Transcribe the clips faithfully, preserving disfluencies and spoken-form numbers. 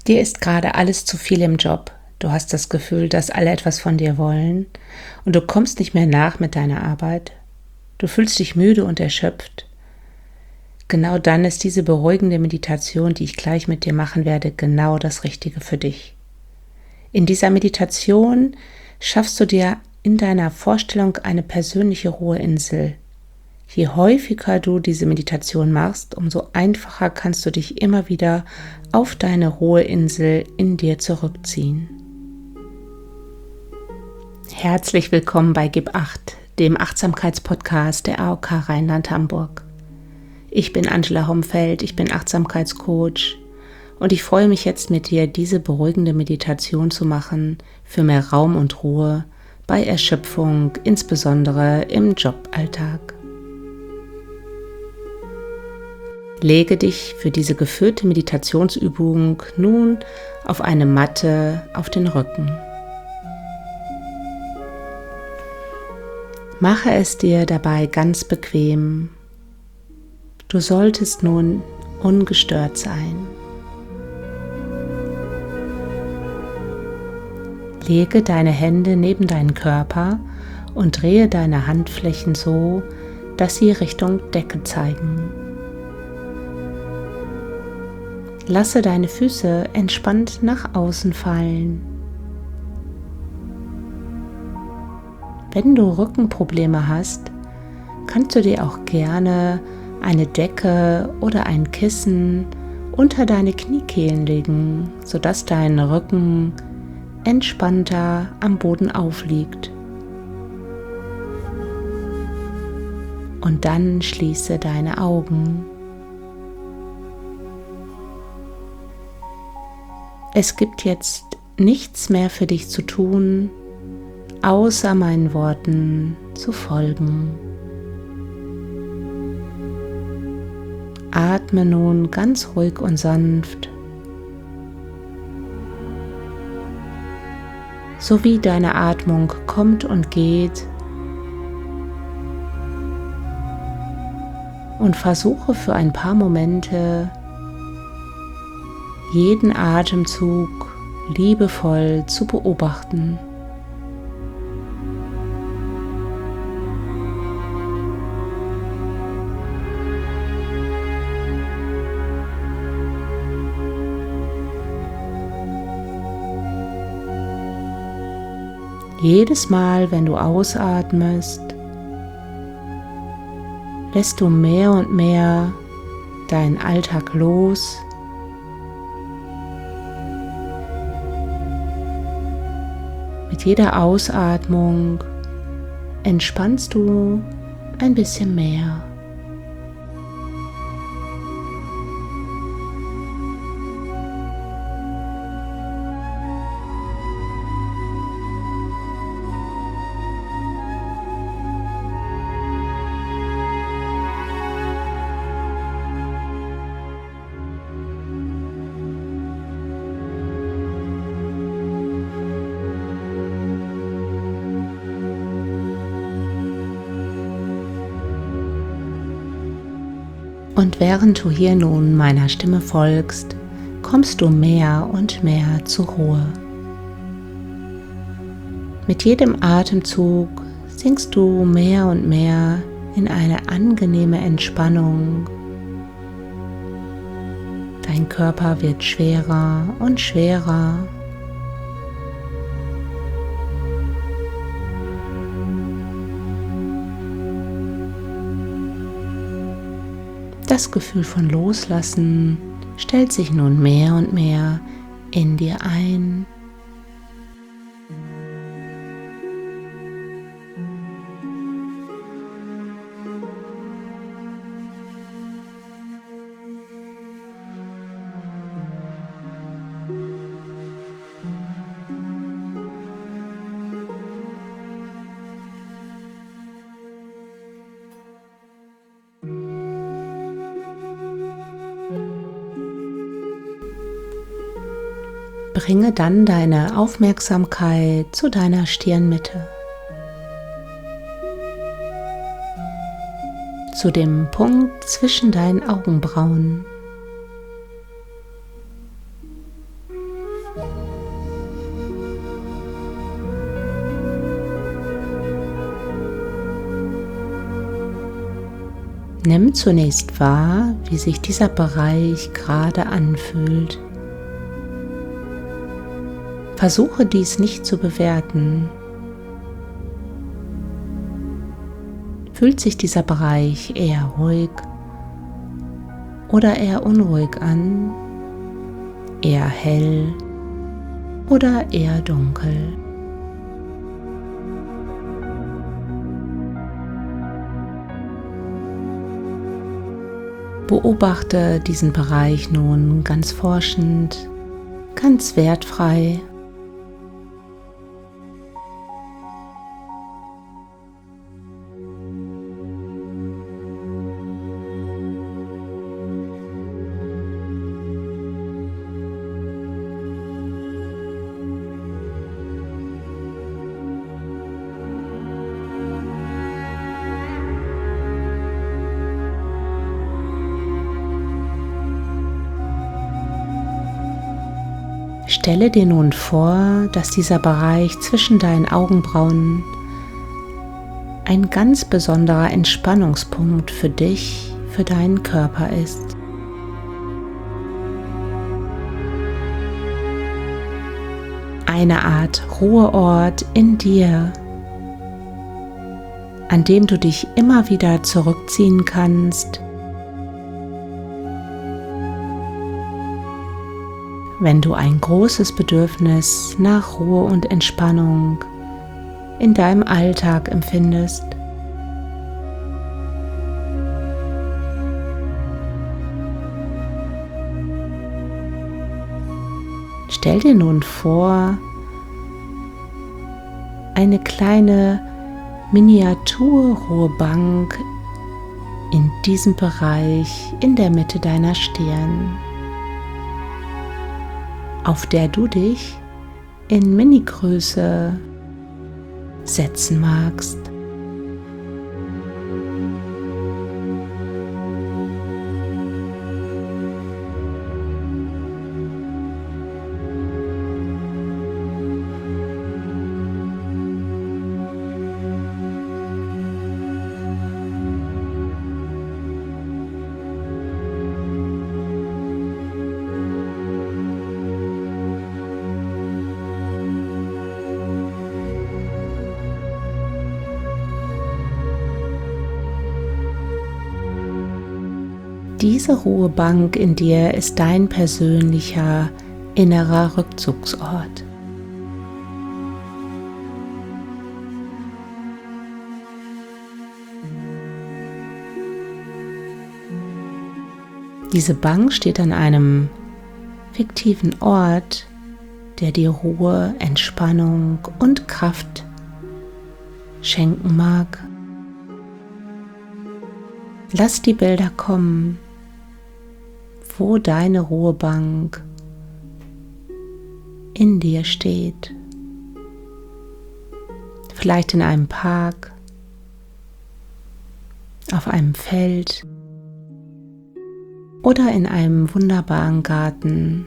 Dir ist gerade alles zu viel im Job. Du hast das Gefühl, dass alle etwas von dir wollen und du kommst nicht mehr nach mit deiner Arbeit. Du fühlst dich müde und erschöpft. Genau dann ist diese beruhigende Meditation, die ich gleich mit dir machen werde, genau das Richtige für dich. In dieser Meditation schaffst du dir in deiner Vorstellung eine persönliche Ruheinsel. Je häufiger du diese Meditation machst, umso einfacher kannst du dich immer wieder auf deine Ruheinsel in dir zurückziehen. Herzlich willkommen bei Gib Acht, dem Achtsamkeitspodcast der A O K Rheinland-Hamburg. Ich bin Angela Homfeld, ich bin Achtsamkeitscoach und ich freue mich jetzt mit dir, diese beruhigende Meditation zu machen für mehr Raum und Ruhe bei Erschöpfung, insbesondere im Joballtag. Lege dich für diese geführte Meditationsübung nun auf eine Matte auf den Rücken. Mache es dir dabei ganz bequem. Du solltest nun ungestört sein. Lege deine Hände neben deinen Körper und drehe deine Handflächen so, dass sie Richtung Decke zeigen. Lasse deine Füße entspannt nach außen fallen. Wenn du Rückenprobleme hast, kannst du dir auch gerne eine Decke oder ein Kissen unter deine Kniekehlen legen, sodass dein Rücken entspannter am Boden aufliegt. Und dann schließe deine Augen. Es gibt jetzt nichts mehr für dich zu tun, außer meinen Worten zu folgen. Atme nun ganz ruhig und sanft, so wie deine Atmung kommt und geht, und versuche für ein paar Momente jeden Atemzug liebevoll zu beobachten. Jedes Mal, wenn du ausatmest, lässt du mehr und mehr deinen Alltag los. Mit jeder Ausatmung entspannst du ein bisschen mehr. Und während du hier nun meiner Stimme folgst, kommst du mehr und mehr zur Ruhe. Mit jedem Atemzug sinkst du mehr und mehr in eine angenehme Entspannung. Dein Körper wird schwerer und schwerer. Das Gefühl von Loslassen stellt sich nun mehr und mehr in dir ein. Bringe dann deine Aufmerksamkeit zu deiner Stirnmitte, zu dem Punkt zwischen deinen Augenbrauen. Nimm zunächst wahr, wie sich dieser Bereich gerade anfühlt. Versuche dies nicht zu bewerten. Fühlt sich dieser Bereich eher ruhig oder eher unruhig an, eher hell oder eher dunkel? Beobachte diesen Bereich nun ganz forschend, ganz wertfrei. Stelle dir nun vor, dass dieser Bereich zwischen deinen Augenbrauen ein ganz besonderer Entspannungspunkt für dich, für deinen Körper ist. Eine Art Ruheort in dir, an dem du dich immer wieder zurückziehen kannst, wenn du ein großes Bedürfnis nach Ruhe und Entspannung in deinem Alltag empfindest. Stell dir nun vor, eine kleine Miniaturruhebank in diesem Bereich in der Mitte deiner Stirn, auf der du dich in Mini-Größe setzen magst. Diese Ruhebank in dir ist dein persönlicher innerer Rückzugsort. Diese Bank steht an einem fiktiven Ort, der dir Ruhe, Entspannung und Kraft schenken mag. Lass die Bilder kommen, wo deine Ruhebank in dir steht. Vielleicht in einem Park, auf einem Feld oder in einem wunderbaren Garten.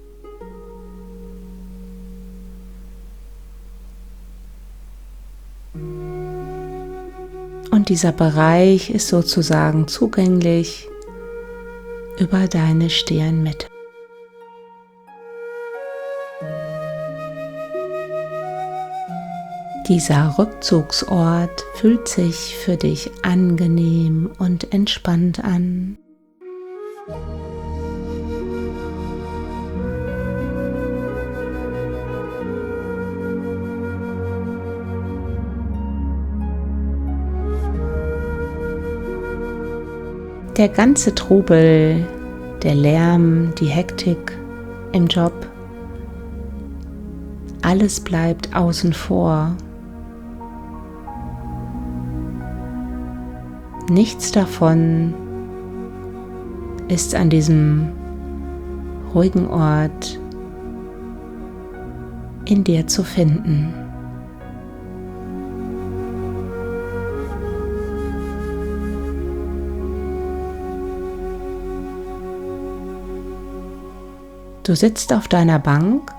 Und dieser Bereich ist sozusagen zugänglich über deine Stirnmitte. Dieser Rückzugsort fühlt sich für dich angenehm und entspannt an. Der ganze Trubel, der Lärm, die Hektik im Job, alles bleibt außen vor. Nichts davon ist an diesem ruhigen Ort in dir zu finden. Du sitzt auf deiner Bank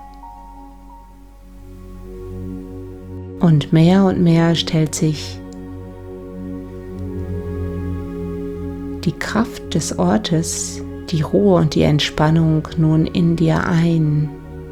und mehr und mehr stellt sich die Kraft des Ortes, die Ruhe und die Entspannung nun in dir ein.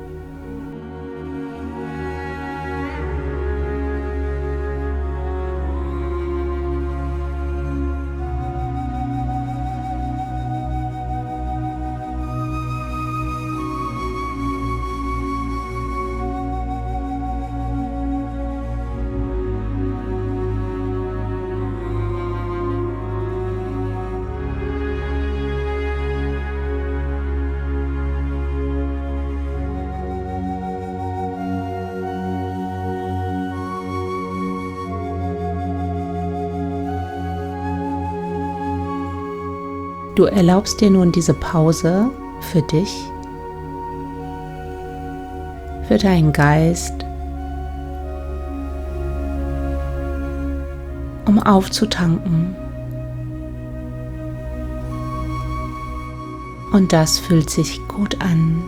Du erlaubst dir nun diese Pause für dich, für deinen Geist, um aufzutanken. Und das fühlt sich gut an.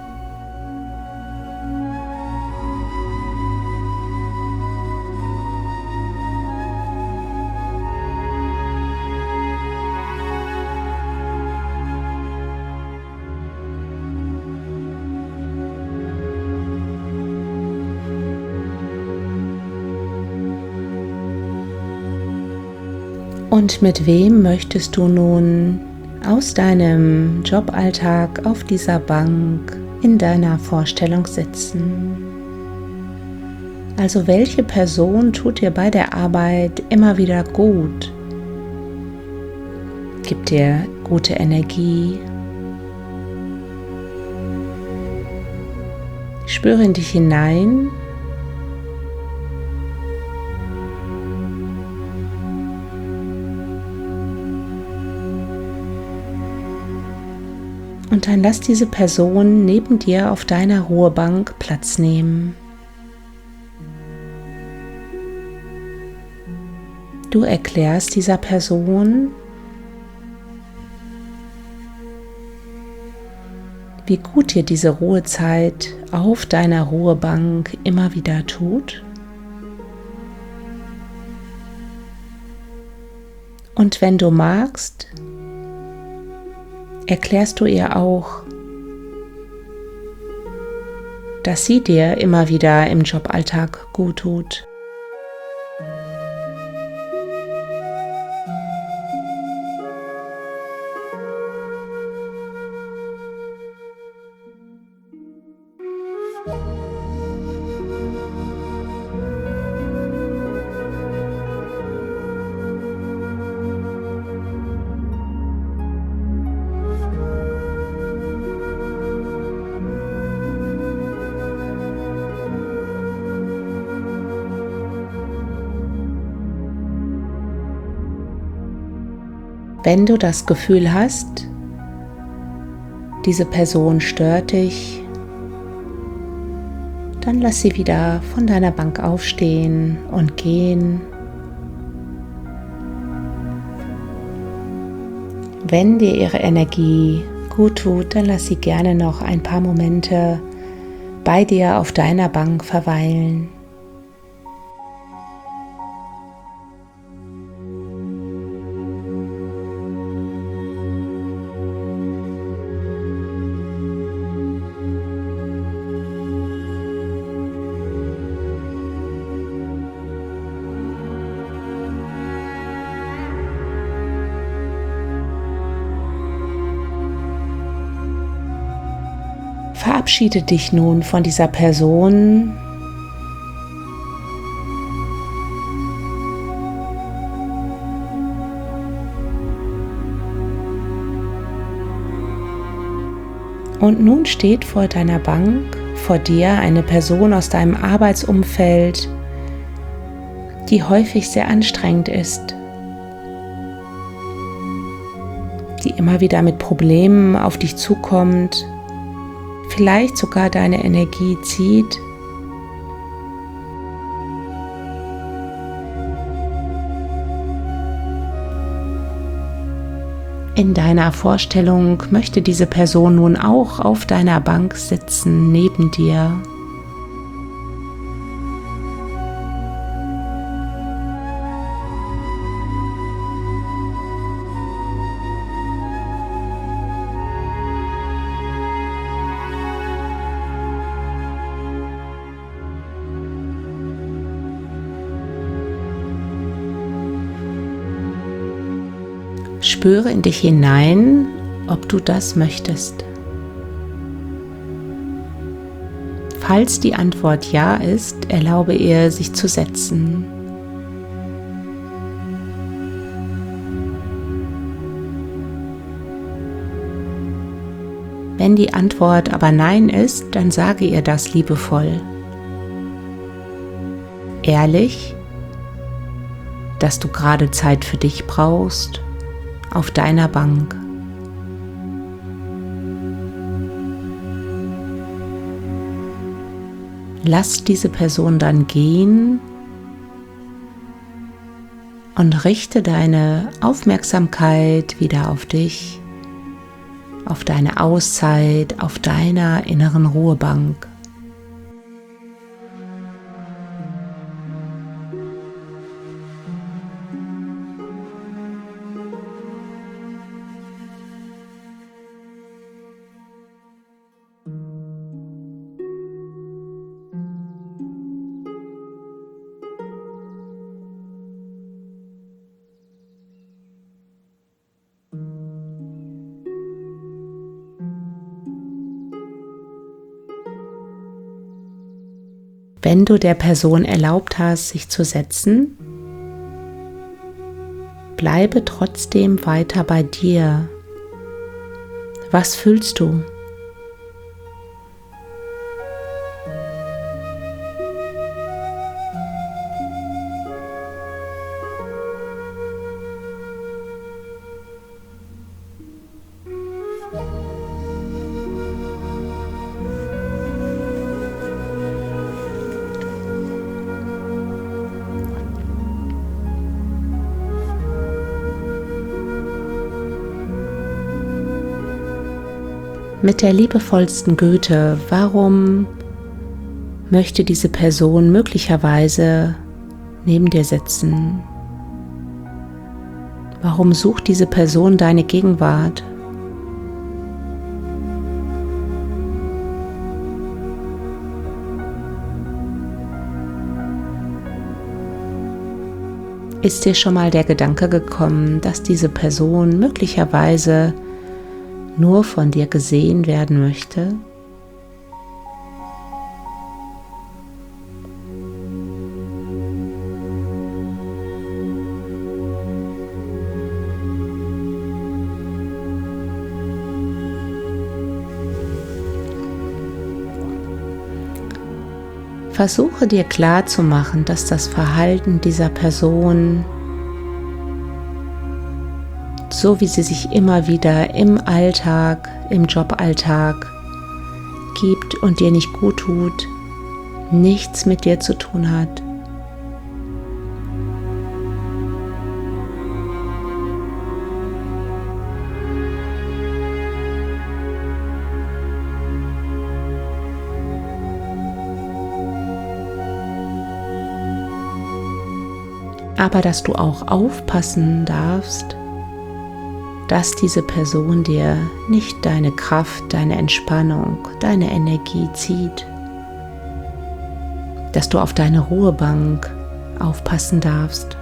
Und mit wem möchtest du nun aus deinem Joballtag auf dieser Bank in deiner Vorstellung sitzen? Also welche Person tut dir bei der Arbeit immer wieder gut? Gibt dir gute Energie? Spüre in dich hinein. Und dann lass diese Person neben dir auf deiner Ruhebank Platz nehmen. Du erklärst dieser Person, wie gut dir diese Ruhezeit auf deiner Ruhebank immer wieder tut. Und wenn du magst, erklärst du ihr auch, dass sie dir immer wieder im Joballtag gut tut. Wenn du das Gefühl hast, diese Person stört dich, dann lass sie wieder von deiner Bank aufstehen und gehen. Wenn dir ihre Energie gut tut, dann lass sie gerne noch ein paar Momente bei dir auf deiner Bank verweilen. Verabschiede dich nun von dieser Person. Und nun steht vor deiner Bank, vor dir eine Person aus deinem Arbeitsumfeld, die häufig sehr anstrengend ist, die immer wieder mit Problemen auf dich zukommt, vielleicht sogar deine Energie zieht. In deiner Vorstellung möchte diese Person nun auch auf deiner Bank sitzen, neben dir. Spüre in dich hinein, ob du das möchtest. Falls die Antwort ja ist, erlaube ihr, sich zu setzen. Wenn die Antwort aber nein ist, dann sage ihr das liebevoll. Ehrlich, dass du gerade Zeit für dich brauchst, auf deiner Bank. Lass diese Person dann gehen und richte deine Aufmerksamkeit wieder auf dich, auf deine Auszeit, auf deiner inneren Ruhebank. Wenn du der Person erlaubt hast, sich zu setzen, bleibe trotzdem weiter bei dir. Was fühlst du? Mit der liebevollsten Güte, warum möchte diese Person möglicherweise neben dir sitzen? Warum sucht diese Person deine Gegenwart? Ist dir schon mal der Gedanke gekommen, dass diese Person möglicherweise nur von dir gesehen werden möchte? Versuche dir klarzumachen, dass das Verhalten dieser Person, so wie sie sich immer wieder im Alltag, im Joballtag gibt und dir nicht gut tut, nichts mit dir zu tun hat. Aber dass du auch aufpassen darfst, dass diese Person dir nicht deine Kraft, deine Entspannung, deine Energie zieht. Dass du auf deine Ruhebank aufpassen darfst.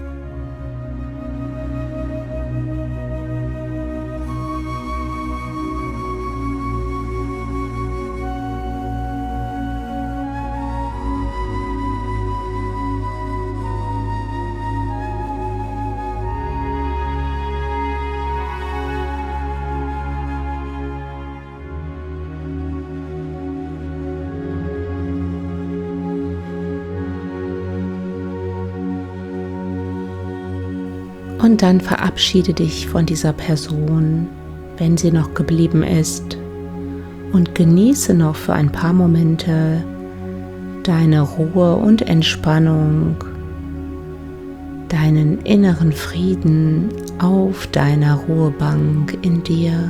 Und dann verabschiede dich von dieser Person, wenn sie noch geblieben ist, und genieße noch für ein paar Momente deine Ruhe und Entspannung, deinen inneren Frieden auf deiner Ruhebank in dir.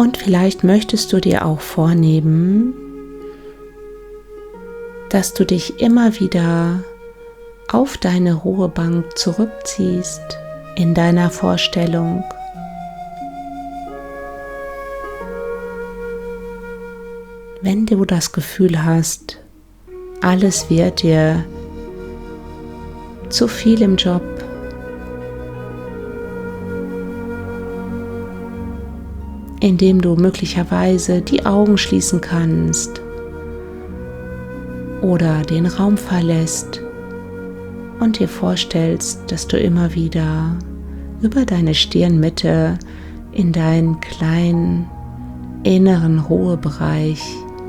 Und vielleicht möchtest du dir auch vornehmen, dass du dich immer wieder auf deine Ruhebank zurückziehst in deiner Vorstellung. Wenn du das Gefühl hast, alles wird dir zu viel im Job, indem du möglicherweise die Augen schließen kannst oder den Raum verlässt und dir vorstellst, dass du immer wieder über deine Stirnmitte in deinen kleinen inneren Ruhebereich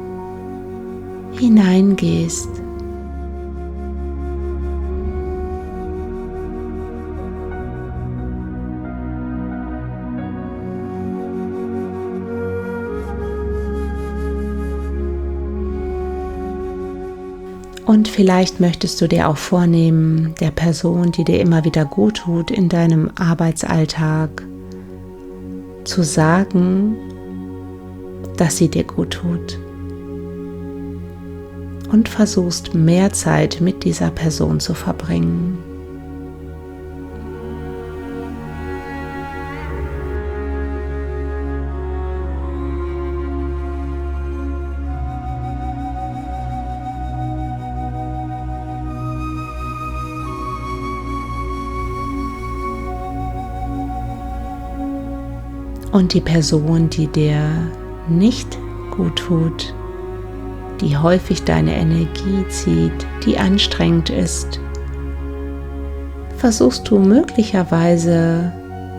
hineingehst. Und vielleicht möchtest du dir auch vornehmen, der Person, die dir immer wieder gut tut in deinem Arbeitsalltag, zu sagen, dass sie dir gut tut. Und versuchst mehr Zeit mit dieser Person zu verbringen. Und die Person, die dir nicht gut tut, die häufig deine Energie zieht, die anstrengend ist, versuchst du möglicherweise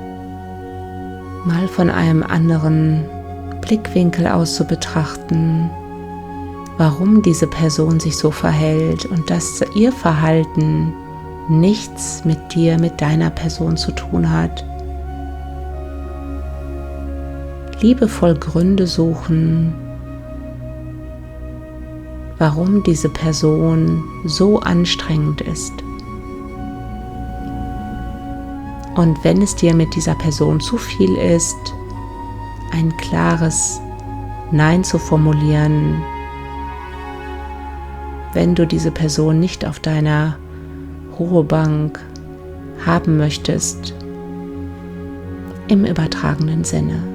mal von einem anderen Blickwinkel aus zu betrachten, warum diese Person sich so verhält und dass ihr Verhalten nichts mit dir, mit deiner Person zu tun hat. Liebevoll Gründe suchen, warum diese Person so anstrengend ist. Und wenn es dir mit dieser Person zu viel ist, ein klares Nein zu formulieren, wenn du diese Person nicht auf deiner Ruhebank haben möchtest, im übertragenen Sinne.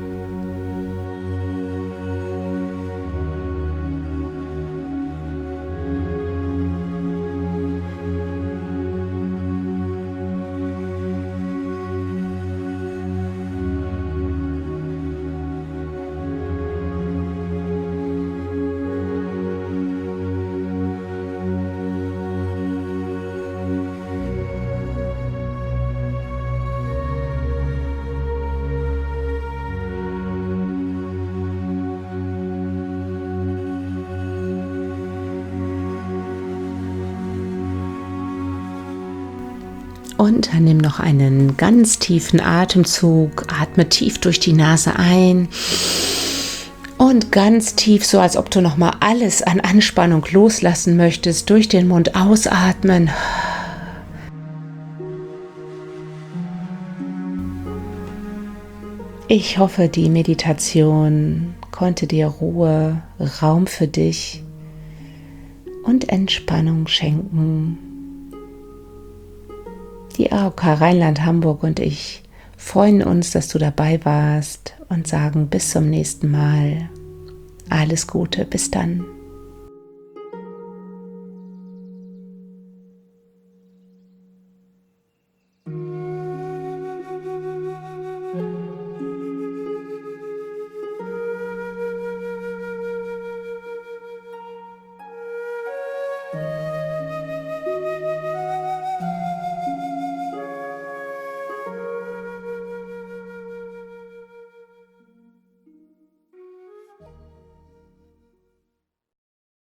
Und dann nimm noch einen ganz tiefen Atemzug, atme tief durch die Nase ein und ganz tief, so als ob du nochmal alles an Anspannung loslassen möchtest, durch den Mund ausatmen. Ich hoffe, die Meditation konnte dir Ruhe, Raum für dich und Entspannung schenken. Die A O K Rheinland-Hamburg und ich freuen uns, dass du dabei warst und sagen bis zum nächsten Mal. Alles Gute, bis dann.